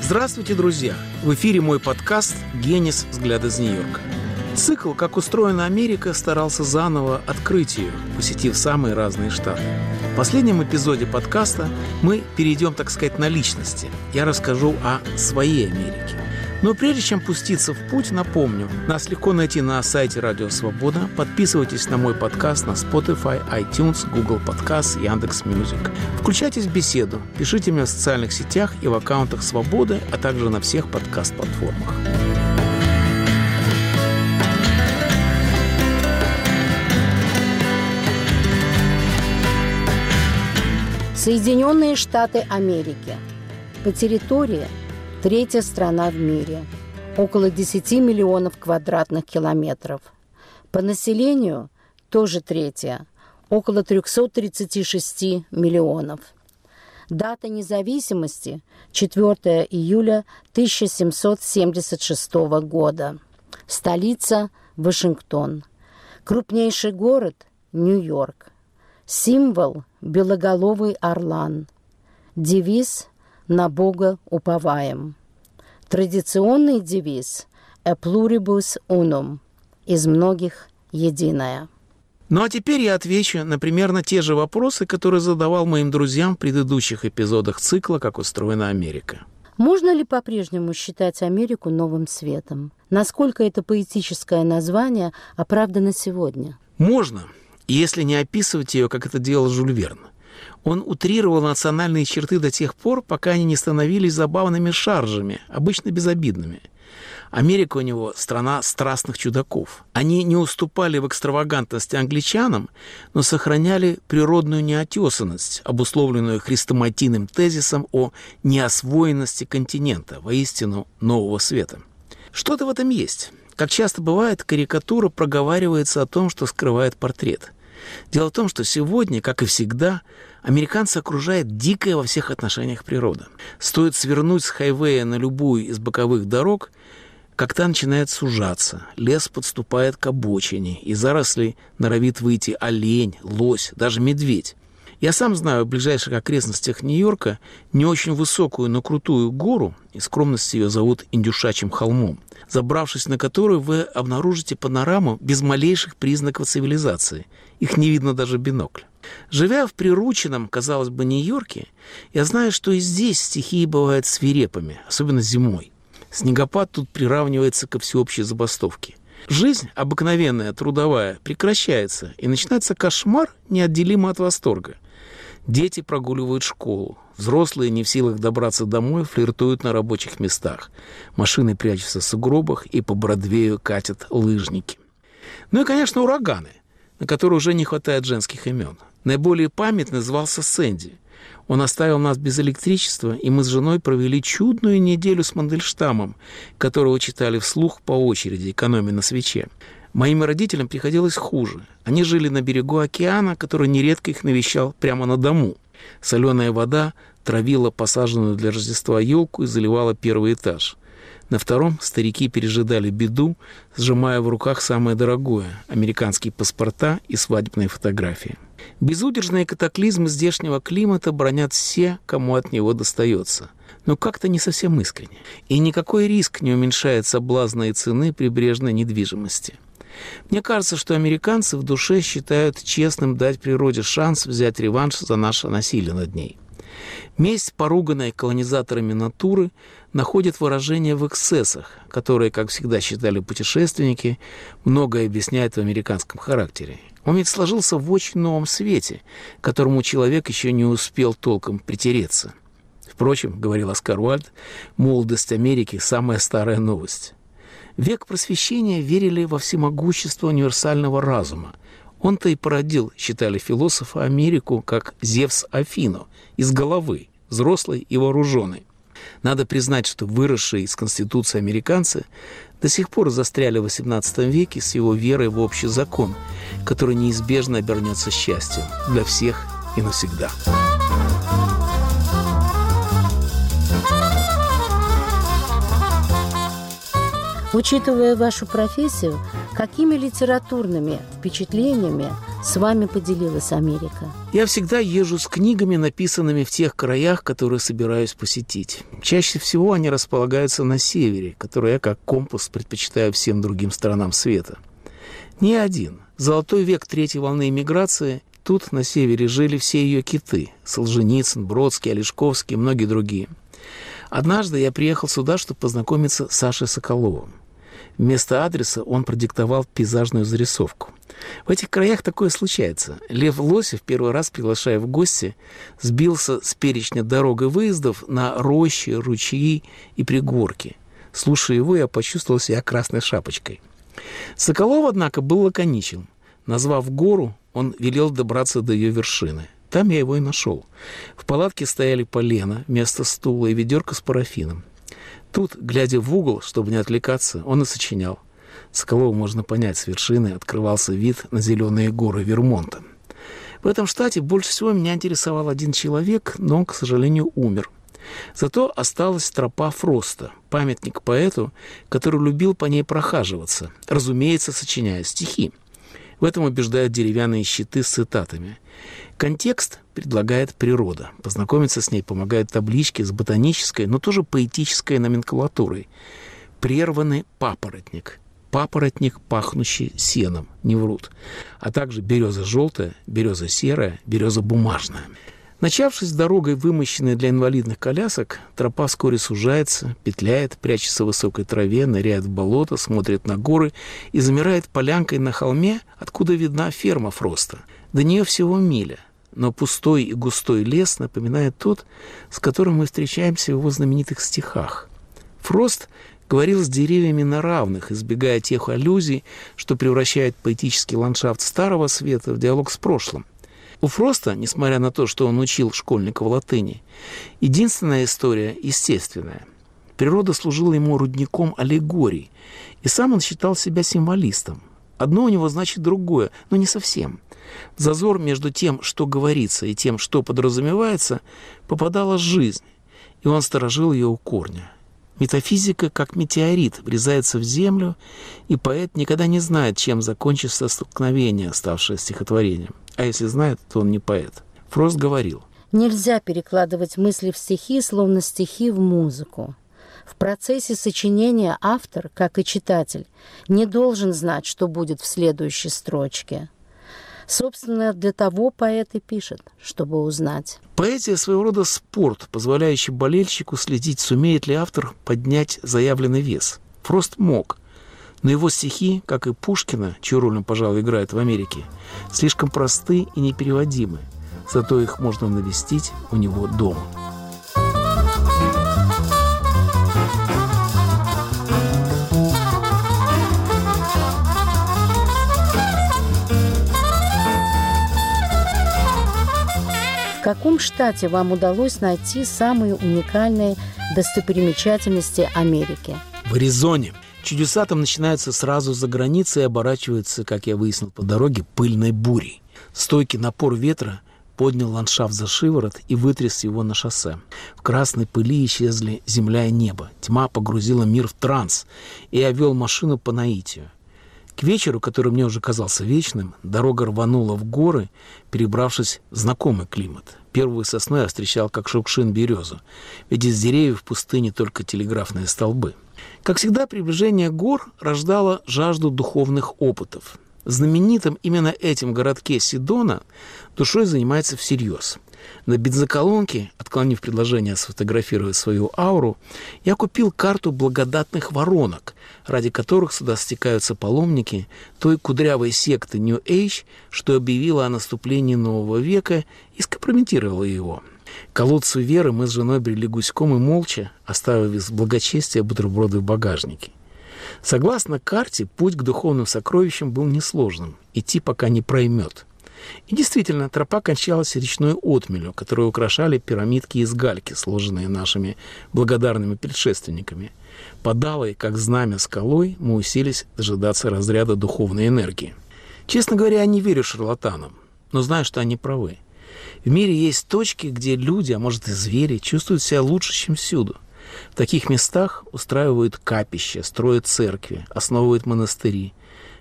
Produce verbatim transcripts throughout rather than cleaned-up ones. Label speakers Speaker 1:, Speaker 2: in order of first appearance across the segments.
Speaker 1: Здравствуйте, друзья! В эфире мой подкаст «Генис. Взгляд из Нью-Йорка». Цикл «Как устроена Америка» старался заново открыть ее, посетив самые разные штаты. В последнем эпизоде подкаста мы перейдем, так сказать, на личности. Я расскажу о своей Америке. Но прежде чем пуститься в путь, напомню, нас легко найти на сайте Радио Свобода. Подписывайтесь на мой подкаст на Spotify, iTunes, Google Podcasts, Яндекс.Мьюзик. Включайтесь в беседу, пишите мне в социальных сетях и в аккаунтах Свободы, а также на всех подкаст-платформах.
Speaker 2: Соединенные Штаты Америки. По территории третья страна в мире. Около десять миллионов квадратных километров. По населению тоже третья. Около триста тридцать шесть миллионов. Дата независимости – четвёртого июля тысяча семьсот семьдесят шестого года. Столица – Вашингтон. Крупнейший город – Нью-Йорк. Символ – белоголовый орлан. Девиз – «На Бога уповаем». Традиционный девиз «A pluribus unum» – «Из многих единое».
Speaker 1: Ну а теперь я отвечу на примерно те же вопросы, которые задавал моим друзьям в предыдущих эпизодах цикла «Как устроена Америка».
Speaker 2: Можно ли по-прежнему считать Америку новым светом? Насколько это поэтическое название оправдано сегодня?
Speaker 1: Можно, если не описывать ее, как это делал Жюль Верн. Он утрировал национальные черты до тех пор, пока они не становились забавными шаржами, обычно безобидными. Америка у него – страна страстных чудаков. Они не уступали в экстравагантности англичанам, но сохраняли природную неотесанность, обусловленную хрестоматийным тезисом о неосвоенности континента, воистину нового света. Что-то в этом есть. Как часто бывает, карикатура проговаривается о том, что скрывает портрет. Дело в том, что сегодня, как и всегда, американца окружает дикая во всех отношениях природа. Стоит свернуть с хайвея на любую из боковых дорог, как та начинает сужаться, лес подступает к обочине, из зарослей норовит выйти олень, лось, даже медведь. Я сам знаю в ближайших окрестностях Нью-Йорка не очень высокую, но крутую гору, и скромность ее зовут Индюшачьим холмом, забравшись на которую вы обнаружите панораму без малейших признаков цивилизации. Их не видно даже в бинокль. Живя в прирученном, казалось бы, Нью-Йорке, я знаю, что и здесь стихии бывают свирепыми, особенно зимой. Снегопад тут приравнивается ко всеобщей забастовке. Жизнь, обыкновенная, трудовая, прекращается, и начинается кошмар, неотделимо от восторга. Дети прогуливают школу. Взрослые, не в силах добраться домой, флиртуют на рабочих местах. Машины прячутся в сугробах, и по Бродвею катят лыжники. Ну и, конечно, ураганы, на которые уже не хватает женских имен. Наиболее памятный звался Сэнди. Он оставил нас без электричества, и мы с женой провели чудную неделю с Мандельштамом, которого читали вслух по очереди, экономя на свече. Моим родителям приходилось хуже. Они жили на берегу океана, который нередко их навещал прямо на дому. Соленая вода травила посаженную для Рождества елку и заливала первый этаж. На втором старики пережидали беду, сжимая в руках самое дорогое – американские паспорта и свадебные фотографии. Безудержные катаклизмы здешнего климата бронят все, кому от него достается. Но как-то не совсем искренне. И никакой риск не уменьшает соблазна и цены прибрежной недвижимости. Мне кажется, что американцы в душе считают честным дать природе шанс взять реванш за наше насилие над ней. Месть, поруганной колонизаторами натуры, находит выражение в эксцессах, которые, как всегда считали путешественники, многое объясняют в американском характере. Он ведь сложился в очень новом свете, к которому человек еще не успел толком притереться. Впрочем, говорил Оскар Уальд, молодость Америки – самая старая новость. В век просвещения верили во всемогущество универсального разума. Он-то и породил, считали философы, Америку как Зевс Афину, из головы, взрослой и вооруженной. Надо признать, что выросшие из Конституции американцы до сих пор застряли в восемнадцатом веке с его верой в общий закон, который неизбежно обернется счастьем для всех и навсегда.
Speaker 2: Учитывая вашу профессию, какими литературными впечатлениями с вами поделилась Америка?
Speaker 1: Я всегда езжу с книгами, написанными в тех краях, которые собираюсь посетить. Чаще всего они располагаются на севере, который я как компас предпочитаю всем другим сторонам света. Не один. Золотой век третьей волны эмиграции. Тут, на севере, жили все ее киты. Солженицын, Бродский, Олешковский и многие другие. Однажды я приехал сюда, чтобы познакомиться с Сашей Соколовым. Вместо адреса он продиктовал пейзажную зарисовку. В этих краях такое случается. Лев Лосев, первый раз приглашая в гости, сбился с перечня дорог и выездов на рощи, ручьи и пригорки. Слушая его, я почувствовал себя красной шапочкой. Соколов, однако, был лаконичен. Назвав гору, он велел добраться до ее вершины. Там я его и нашел. В палатке стояли полено вместо стула и ведерко с парафином. Тут, глядя в угол, чтобы не отвлекаться, он и сочинял. Соколову можно понять, с вершины открывался вид на зеленые горы Вермонта. В этом штате больше всего меня интересовал один человек, но он, к сожалению, умер. Зато осталась тропа Фроста, памятник поэту, который любил по ней прохаживаться, разумеется, сочиняя стихи. В этом убеждают деревянные щиты с цитатами. Контекст предлагает природа. Познакомиться с ней помогают таблички с ботанической, но тоже поэтической номенклатурой. Прерванный папоротник. Папоротник, пахнущий сеном, не врут. А также береза желтая, береза серая, береза бумажная. Начавшись дорогой, вымощенной для инвалидных колясок, тропа вскоре сужается, петляет, прячется в высокой траве, ныряет в болото, смотрит на горы и замирает полянкой на холме, откуда видна ферма Фроста. До нее всего миля, но пустой и густой лес напоминает тот, с которым мы встречаемся в его знаменитых стихах. Фрост говорил с деревьями на равных, избегая тех аллюзий, что превращает поэтический ландшафт Старого Света в диалог с прошлым. У Фроста, несмотря на то, что он учил школьников латыни, единственная история естественная. Природа служила ему рудником аллегорий, и сам он считал себя символистом. Одно у него значит другое, но не совсем. В зазор между тем, что говорится, и тем, что подразумевается, попадала жизнь, и он сторожил ее у корня. Метафизика, как метеорит, врезается в землю, и поэт никогда не знает, чем закончится столкновение, ставшее стихотворением. А если знает, то он не поэт. Фрост говорил:
Speaker 2: «Нельзя перекладывать мысли в стихи, словно стихи в музыку. В процессе сочинения автор, как и читатель, не должен знать, что будет в следующей строчке. Собственно, для того поэт и пишет, чтобы узнать».
Speaker 1: Поэзия — своего рода спорт, позволяющий болельщику следить, сумеет ли автор поднять заявленный вес. Фрост мог. Но его стихи, как и Пушкина, чью роль он, пожалуй, играет в Америке, слишком просты и непереводимы. Зато их можно навестить у него дома.
Speaker 2: В каком штате вам удалось найти самые уникальные достопримечательности Америки?
Speaker 1: В Аризоне. Чудеса там начинаются сразу за границей и оборачиваются, как я выяснил по дороге, пыльной бурей. Стойкий напор ветра поднял ландшафт за шиворот и вытряс его на шоссе. В красной пыли исчезли земля и небо. Тьма погрузила мир в транс, и я вел машину по наитию. К вечеру, который мне уже казался вечным, дорога рванула в горы, перебравшись в знакомый климат. Первую сосну я встречал как шукшин березу, ведь из деревьев в пустыне только телеграфные столбы. Как всегда, приближение гор рождало жажду духовных опытов. В знаменитом именно этим городке Сидона душой занимается всерьез. На бензоколонке, отклонив предложение сфотографировать свою ауру, я купил карту благодатных воронок, ради которых сюда стекаются паломники той кудрявой секты New Age, что объявила о наступлении нового века и скомпрометировала его. К колодцу веры мы с женой брели гуськом и молча, оставив из благочестия бутерброды в багажнике. Согласно карте, путь к духовным сокровищам был несложным, идти пока не проймет. И действительно, тропа кончалась речной отмелью, которую украшали пирамидки из гальки, сложенные нашими благодарными предшественниками. Под алой, как знамя скалой, мы уселись дожидаться разряда духовной энергии. Честно говоря, я не верю шарлатанам, но знаю, что они правы. В мире есть точки, где люди, а может и звери, чувствуют себя лучше, чем всюду. В таких местах устраивают капища, строят церкви, основывают монастыри.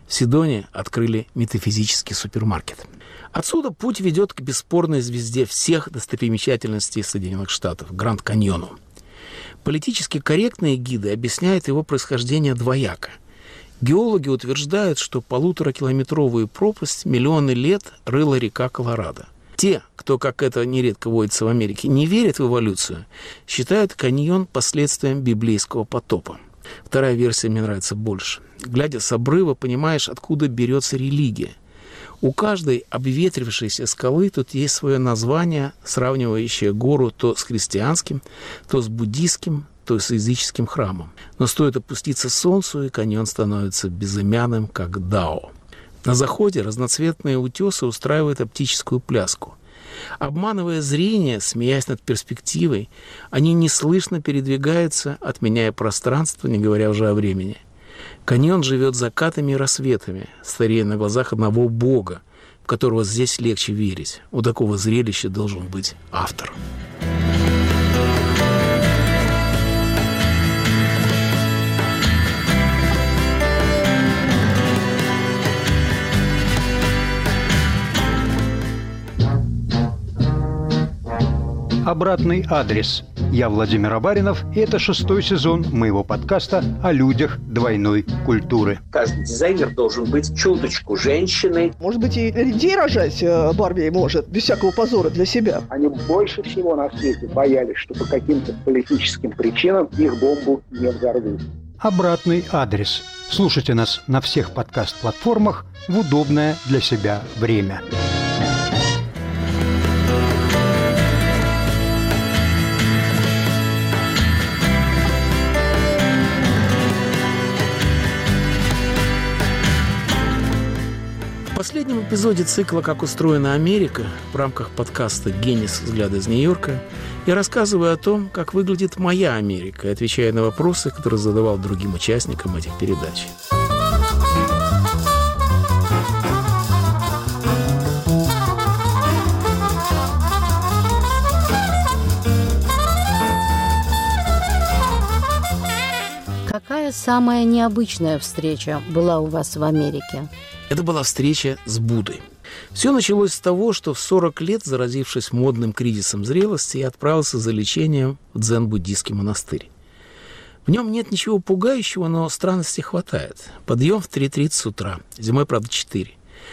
Speaker 1: В Сидоне открыли метафизический супермаркет. Отсюда путь ведет к бесспорной звезде всех достопримечательностей Соединенных Штатов – Гранд-Каньону. Политически корректные гиды объясняют его происхождение двояко. Геологи утверждают, что полуторакилометровую пропасть миллионы лет рыла река Колорадо. Те, кто, как это нередко водится в Америке, не верят в эволюцию, считают каньон последствием библейского потопа. Вторая версия мне нравится больше. Глядя с обрыва, понимаешь, откуда берется религия. У каждой обветрившейся скалы тут есть свое название, сравнивающее гору то с христианским, то с буддийским, то с языческим храмом. Но стоит опуститься солнцу, и каньон становится безымянным, как Дао. На заходе разноцветные утесы устраивают оптическую пляску. Обманывая зрение, смеясь над перспективой, они неслышно передвигаются, отменяя пространство, не говоря уже о времени. Каньон живет закатами и рассветами, старея на глазах одного Бога, в которого здесь легче верить. У такого зрелища должен быть автор.
Speaker 3: Обратный адрес. Я Владимир Абаринов, и это шестой сезон моего подкаста о людях двойной культуры.
Speaker 4: Каждый дизайнер должен быть чуточку женщиной.
Speaker 5: Может быть, и людей рожать Барби может, без всякого позора для себя.
Speaker 6: Они больше всего на свете боялись, что по каким-то политическим причинам их бомбу не взорвут.
Speaker 3: Обратный адрес. Слушайте нас на всех подкаст-платформах в удобное для себя время.
Speaker 1: В последнем эпизоде цикла «Как устроена Америка» в рамках подкаста «Генис. Взгляды из Нью-Йорка» я рассказываю о том, как выглядит моя Америка, и отвечаю на вопросы, которые задавал другим участникам этих передач.
Speaker 2: Какая самая необычная встреча была у вас в Америке?
Speaker 1: Это была встреча с Буддой. Все началось с того, что в сорок лет, заразившись модным кризисом зрелости, я отправился за лечением в дзен-буддийский монастырь. В нем нет ничего пугающего, но странностей хватает. Подъем в три тридцать утра, зимой, правда, четыре.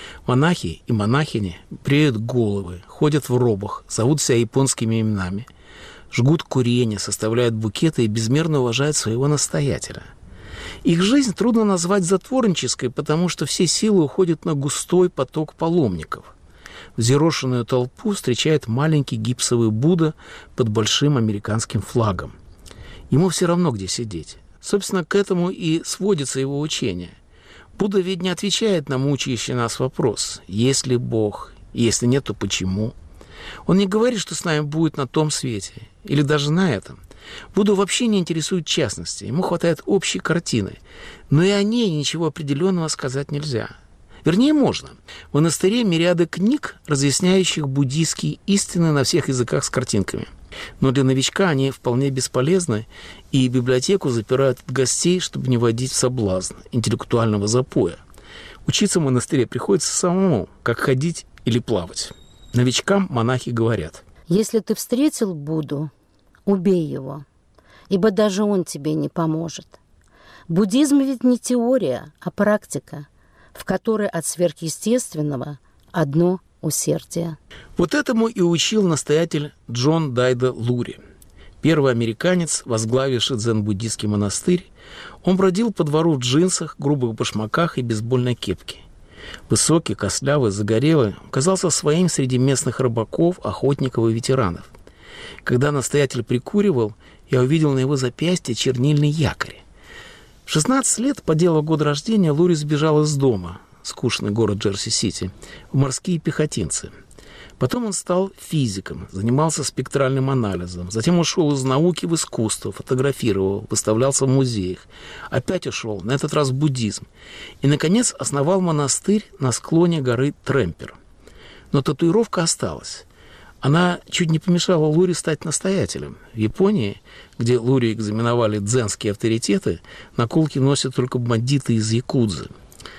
Speaker 1: Монахи и монахини бреют головы, ходят в робах, зовут себя японскими именами, жгут курение, составляют букеты и безмерно уважают своего настоятеля. Их жизнь трудно назвать затворнической, потому что все силы уходят на густой поток паломников. Взъерошенную толпу встречает маленький гипсовый Будда под большим американским флагом. Ему все равно, где сидеть. Собственно, к этому и сводится его учение. Будда ведь не отвечает на мучающий нас вопрос: есть ли Бог, если нет, то почему? Он не говорит, что с нами будет на том свете, или даже на этом. Будду вообще не интересует частности, ему хватает общей картины, но и о ней ничего определенного сказать нельзя. Вернее, можно. В монастыре мириады книг, разъясняющих буддийские истины на всех языках с картинками. Но для новичка они вполне бесполезны, и библиотеку запирают от гостей, чтобы не вводить в соблазн интеллектуального запоя. Учиться в монастыре приходится самому, как ходить или плавать. Новичкам монахи говорят:
Speaker 2: если ты встретил Будду, убей его, ибо даже он тебе не поможет. Буддизм ведь не теория, а практика, в которой от сверхъестественного одно усердие.
Speaker 1: Вот этому и учил настоятель Джон Дайда Лури. Первый американец, возглавивший дзен-буддийский монастырь. Он бродил по двору в джинсах, грубых башмаках и бейсбольной кепке. Высокий, костлявый, загорелый, казался своим среди местных рыбаков, охотников и ветеранов. Когда настоятель прикуривал, я увидел на его запястье чернильный якорь. В шестнадцать лет, по делу года рождения, Лури сбежал из дома, скучный город Джерси-Сити, в морские пехотинцы. Потом он стал физиком, занимался спектральным анализом. Затем ушел из науки в искусство, фотографировал, выставлялся в музеях. Опять ушел, на этот раз в буддизм. И, наконец, основал монастырь на склоне горы Тремпер. Но татуировка осталась. Она чуть не помешала Лури стать настоятелем. В Японии, где Лури экзаменовали дзенские авторитеты, наколки носят только бандиты из якудзы.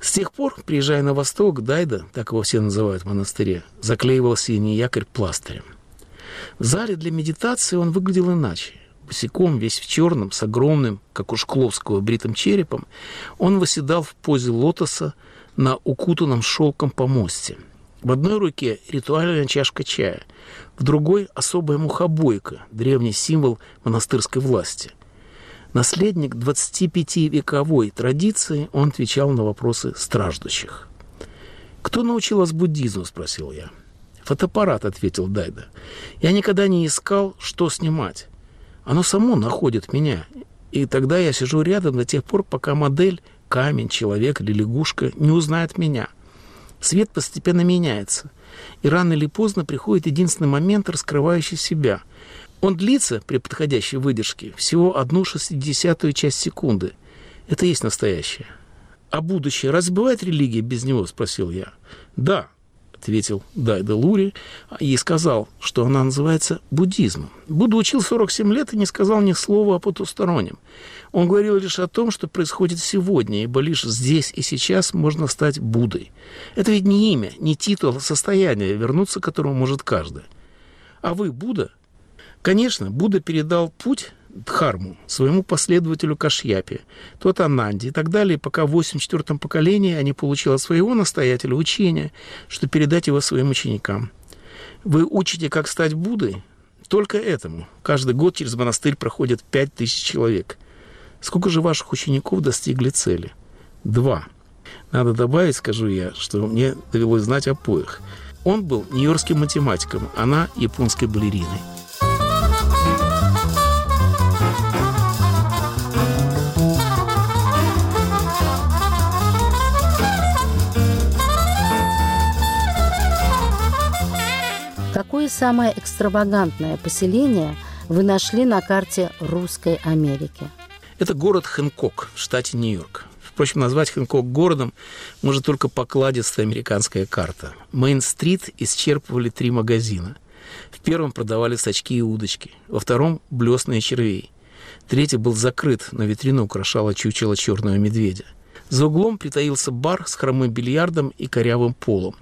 Speaker 1: С тех пор, приезжая на восток, Дайда, так его все называют в монастыре, заклеивал синий якорь пластырем. В зале для медитации он выглядел иначе. Босиком, весь в черном, с огромным, как у Шкловского, бритым черепом, он восседал в позе лотоса на укутанном шелком помосте. В одной руке ритуальная чашка чая, в другой – особая мухобойка, древний символ монастырской власти. Наследник двадцатипятивековой традиции, он отвечал на вопросы страждущих. «Кто научил вас буддизму?» – спросил я. «Фотоаппарат», – ответил Дайда. «Я никогда не искал, что снимать. Оно само находит меня, и тогда я сижу рядом до тех пор, пока модель, камень, человек или лягушка не узнает меня. Свет постепенно меняется, и рано или поздно приходит единственный момент, раскрывающий себя. Он длится при подходящей выдержке всего одну шестидесятую часть секунды. Это и есть настоящее. А будущее разве бывает религия без него?» – спросил я. «Да», – ответил Дайда Лури и сказал, что она называется буддизмом. Будда учил сорок семь лет и не сказал ни слова о потустороннем. Он говорил лишь о том, что происходит сегодня, ибо лишь здесь и сейчас можно стать Буддой. Это ведь не имя, не титул, а состояние, вернуться к которому может каждый. А вы Будда? Конечно, Будда передал путь Дхарму своему последователю Кашьяпе, тот Ананде и так далее, пока в восемьдесят четвёртом поколении они получили от своего настоятеля учение, что передать его своим ученикам. Вы учите, как стать Буддой? Только этому. Каждый год через монастырь проходят пять тысяч человек. Сколько же ваших учеников достигли цели? Два. Надо добавить, скажу я, что мне довелось знать о поях. Он был нью-йоркским математиком, она японской балериной.
Speaker 2: Какое самое экстравагантное поселение вы нашли на карте Русской Америки?
Speaker 1: Это город Хэнкок в штате Нью-Йорк. Впрочем, назвать Хэнкок городом может только покладистая американская карта. Мейн-стрит исчерпывали три магазина. В первом продавали сачки и удочки, во втором – блесны и червей. Третий был закрыт, но витрину украшало чучело черного медведя. За углом притаился бар с хромым бильярдом и корявым полом.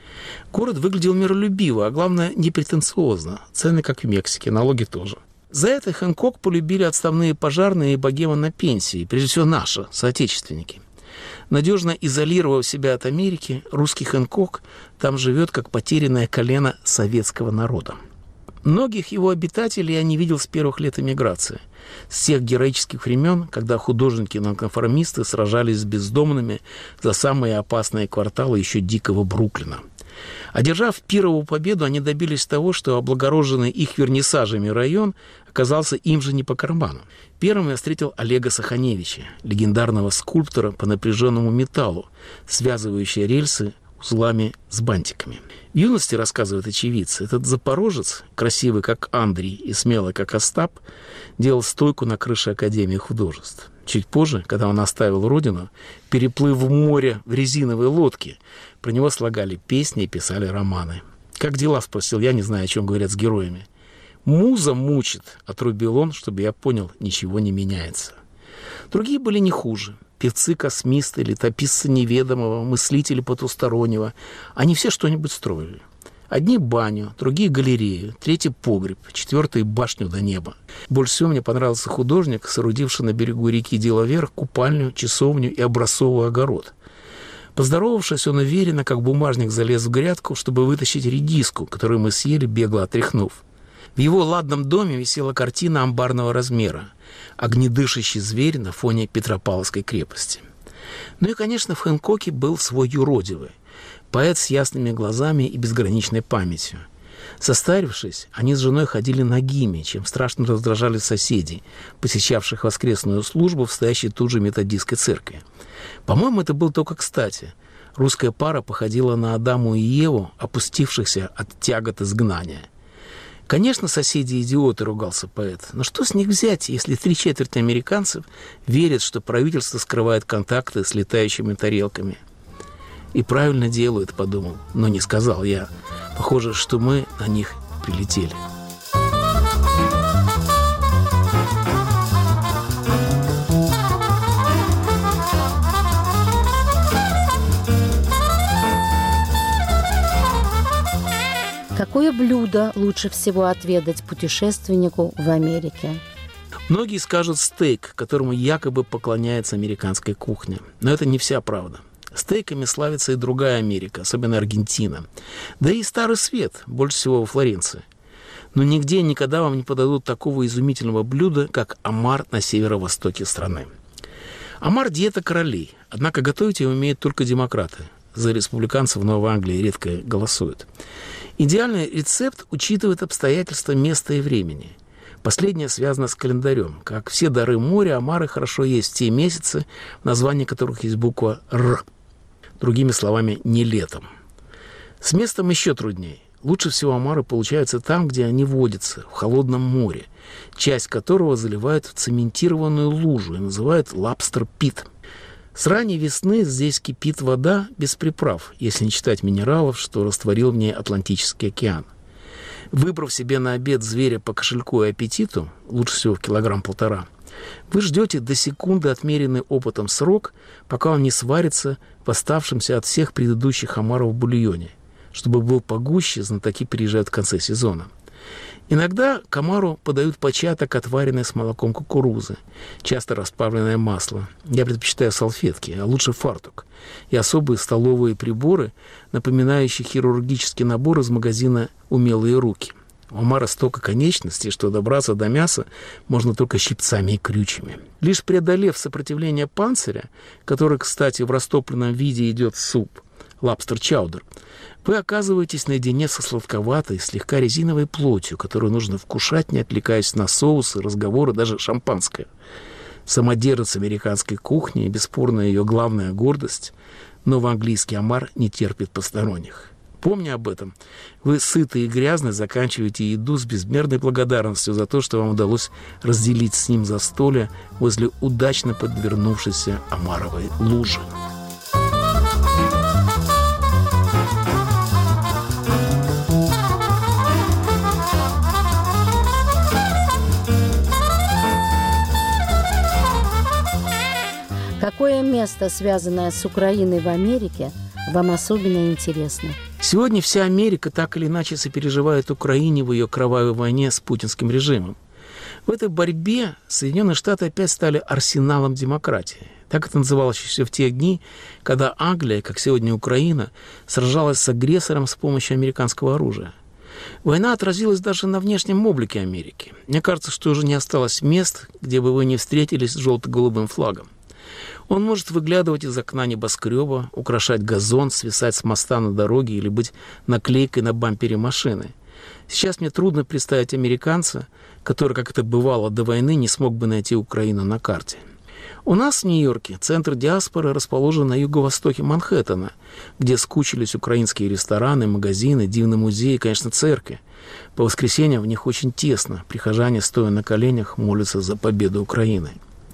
Speaker 1: Город выглядел миролюбиво, а главное, непретенциозно. Цены, как в Мексике, налоги тоже. За это Хэнкок полюбили отставные пожарные и богема на пенсии, прежде всего наши, соотечественники. Надежно изолировав себя от Америки, русский Хэнкок там живет как потерянное колено советского народа. Многих его обитателей я не видел с первых лет эмиграции, с тех героических времен, когда художники-нонконформисты сражались с бездомными за самые опасные кварталы еще дикого Бруклина. Одержав пировую победу, они добились того, что облагороженный их вернисажами район оказался им же не по карману. Первым я встретил Олега Саханевича, легендарного скульптора по напряженному металлу, связывающего рельсы узлами с бантиками. В юности, рассказывает очевидцы, этот запорожец, красивый как Андрей и смелый как Остап, делал стойку на крыше Академии художеств. Чуть позже, когда он оставил родину, переплыв в море в резиновой лодке, про него слагали песни и писали романы. «Как дела?» – спросил я, не знаю, о чем говорят с героями. «Муза мучит», – отрубил он, чтобы я понял, ничего не меняется. Другие были не хуже. Певцы-космисты, летописцы неведомого, мыслители потустороннего. Они все что-нибудь строили. Одни баню, другие галерею, третий погреб, четвертый башню до неба. Больше всего мне понравился художник, соорудивший на берегу реки Делавер купальню, часовню и образцовый огород. Поздоровавшись, он уверенно, как бумажник, залез в грядку, чтобы вытащить редиску, которую мы съели, бегло отряхнув. В его ладном доме висела картина амбарного размера «Огнедышащий зверь на фоне Петропавловской крепости». Ну и, конечно, в Хэнкоке был свой юродивый, поэт с ясными глазами и безграничной памятью. Состарившись, они с женой ходили нагими, чем страшно раздражали соседей, посещавших воскресную службу в стоящей тут же методистской церкви. По-моему, это было только кстати. Русская пара походила на Адаму и Еву, опустившихся от тягот изгнания. Конечно, соседи идиоты, ругался поэт, но что с них взять, если три четверти американцев верят, что правительство скрывает контакты с летающими тарелками? И правильно делают, подумал, но не сказал я. Похоже, что мы на них прилетели.
Speaker 2: Какое блюдо лучше всего отведать путешественнику в Америке?
Speaker 1: Многие скажут стейк, которому якобы поклоняется американская кухня. Но это не вся правда. Стейками славится и другая Америка, особенно Аргентина. Да и Старый Свет, больше всего во Флоренции. Но нигде никогда вам не подадут такого изумительного блюда, как омар на северо-востоке страны. Омар – диета королей, однако готовить его умеют только демократы. За республиканцев в Новой Англии редко голосуют. Идеальный рецепт учитывает обстоятельства места и времени. Последнее связано с календарем. Как все дары моря, омары хорошо есть в те месяцы, в названии которых есть буква «Р». Другими словами, не летом. С местом еще труднее. Лучше всего омары получаются там, где они водятся, в холодном море, часть которого заливают в цементированную лужу и называют лобстер-пит. С ранней весны здесь кипит вода без приправ, если не считать минералов, что растворил в ней Атлантический океан. Выбрав себе на обед зверя по кошельку и аппетиту, лучше всего в килограмм-полтора, вы ждете до секунды отмеренный опытом срок, пока он не сварится в оставшемся от всех предыдущих омаров в бульоне. Чтобы был погуще, знатоки приезжают в конце сезона. Иногда к омару подают початок, отваренный с молоком кукурузы, часто расплавленное масло. Я предпочитаю салфетки, а лучше фартук. И особые столовые приборы, напоминающие хирургический набор из магазина «Умелые руки». У омара столько конечностей, что добраться до мяса можно только щипцами и крючьями. Лишь преодолев сопротивление панциря, который, кстати, в растопленном виде идет в суп, лобстер-чаудер, вы оказываетесь наедине со сладковатой, слегка резиновой плотью, которую нужно вкушать, не отвлекаясь на соусы, разговоры, даже шампанское. Самодержец американской кухни и, бесспорно, ее главная гордость, новоанглийский омар не терпит посторонних. Помня об этом, вы сыты и грязны заканчиваете еду с безмерной благодарностью за то, что вам удалось разделить с ним застолье возле удачно подвернувшейся омаровой лужи.
Speaker 2: Какое место, связанное с Украиной в Америке, вам особенно интересно?
Speaker 1: Сегодня вся Америка так или иначе сопереживает Украине в ее кровавой войне с путинским режимом. В этой борьбе Соединенные Штаты опять стали арсеналом демократии. Так это называлось еще в те дни, когда Англия, как сегодня Украина, сражалась с агрессором с помощью американского оружия. Война отразилась даже на внешнем облике Америки. Мне кажется, что уже не осталось мест, где бы вы не встретились с желто-голубым флагом. Он может выглядывать из окна небоскреба, украшать газон, свисать с моста на дороге или быть наклейкой на бампере машины. Сейчас мне трудно представить американца, который, как это бывало до войны, не смог бы найти Украину на карте. У нас в Нью-Йорке центр диаспоры расположен на юго-востоке Манхэттена, где скучились украинские рестораны, магазины, дивный музей и, конечно, церкви. По воскресеньям в них очень тесно. Прихожане, стоя на коленях, молятся за победу Украины.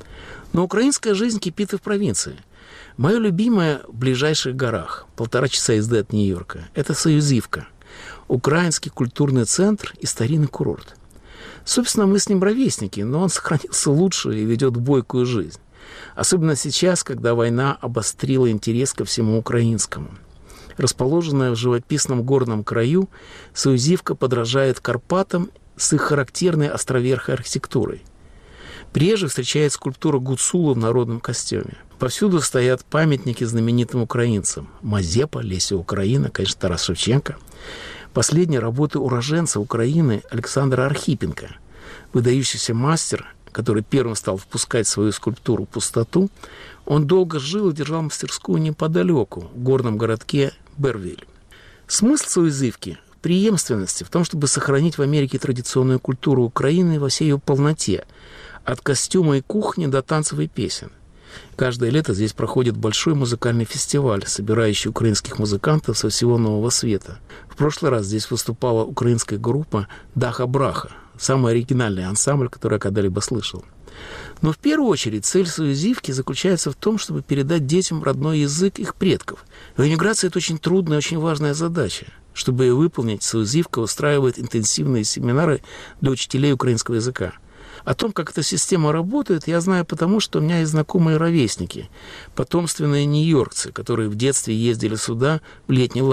Speaker 1: Но украинская жизнь кипит и в провинции. Мое любимое в ближайших горах, полтора часа езды от Нью-Йорка, это Союзивка, украинский культурный центр и старинный курорт. Собственно, мы с ним ровесники, но он сохранился лучше и ведет бойкую жизнь. Особенно сейчас, когда война обострила интерес ко всему украинскому. Расположенная в живописном горном краю, Союзивка подражает Карпатам с их характерной островерхой архитектурой. Приезжих встречает скульптура Гуцула в народном костюме. Повсюду стоят памятники знаменитым украинцам. Мазепа, Леся Украина, конечно, Тарас Шевченко. Последние работы уроженца Украины Александра Архипенко. Выдающийся мастер, который первым стал впускать свою скульптуру в пустоту, он долго жил и держал мастерскую неподалеку, в горном городке Бервиль. Смысл Союзивки в преемственности, в том, чтобы сохранить в Америке традиционную культуру Украины во всей ее полноте, от костюма и кухни до танцев и песен. Каждое лето здесь проходит большой музыкальный фестиваль, собирающий украинских музыкантов со всего Нового Света. В прошлый раз здесь выступала украинская группа «Даха-Браха», самый оригинальный ансамбль, который я когда-либо слышал. Но в первую очередь цель Союзивки заключается в том, чтобы передать детям родной язык их предков. В эмиграции это очень трудная и очень важная задача. Чтобы ее выполнить, Союзивка устраивает интенсивные семинары для учителей украинского языка. О том, как эта система работает, я знаю потому, что у меня есть знакомые ровесники, потомственные нью-йоркцы, которые в детстве ездили сюда в летний лагерь.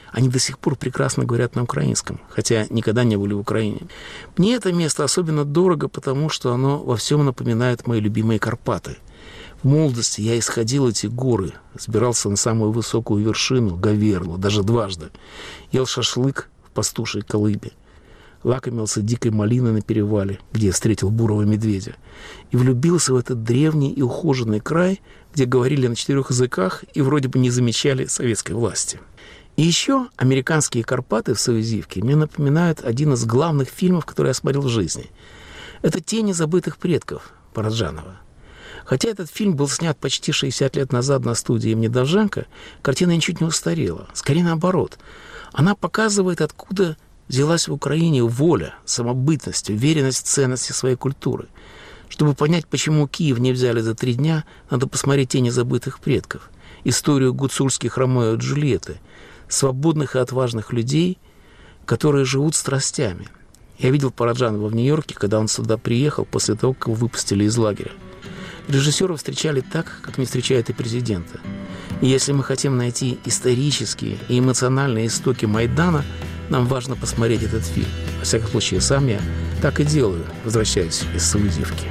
Speaker 1: Они до сих пор прекрасно говорят на украинском, хотя никогда не были в Украине. Мне это место особенно дорого, потому что оно во всем напоминает мои любимые Карпаты. В молодости я исходил эти горы, взбирался на самую высокую вершину, Говерлу, даже дважды. Ел шашлык в пастушьей колыбе, лакомился дикой малиной на перевале, где я встретил бурого медведя, и влюбился в этот древний и ухоженный край, где говорили на четырех языках и вроде бы не замечали советской власти. И еще «Американские Карпаты» в Союзивке мне напоминают один из главных фильмов, который я смотрел в жизни. Это «Тени забытых предков» Параджанова. Хотя этот фильм был снят почти шестьдесят лет назад на студии имени Довженко, картина ничуть не устарела. Скорее наоборот. Она показывает, откуда взялась в Украине воля, самобытность, уверенность в ценности своей культуры. Чтобы понять, почему Киев не взяли за три дня, надо посмотреть «Тени забытых предков», историю гуцульских Ромео и Джульетты, свободных и отважных людей, которые живут страстями. Я видел Параджанова в Нью-Йорке, когда он сюда приехал после того, как его выпустили из лагеря. Режиссера встречали так, как не встречают и президента. И если мы хотим найти исторические и эмоциональные истоки Майдана, нам важно посмотреть этот фильм. Во всяком случае, сам я так и делаю, возвращаясь из Союзивки.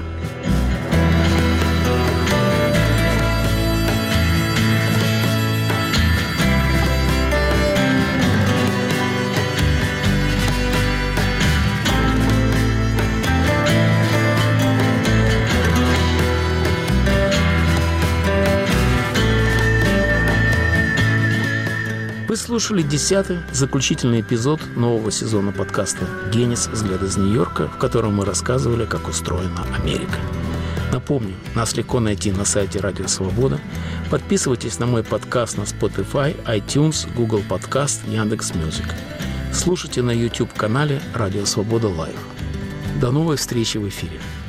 Speaker 1: Вы слушали десятый, заключительный эпизод нового сезона подкаста «Генис. Взгляд из Нью-Йорка», в котором мы рассказывали, как устроена Америка. Напомню, нас легко найти на сайте Радио Свобода. Подписывайтесь на мой подкаст на Spotify, iTunes, Google Podcast, Яндекс.Мьюзик. Слушайте на YouTube-канале Радио Свобода Лайв. До новой встречи в эфире.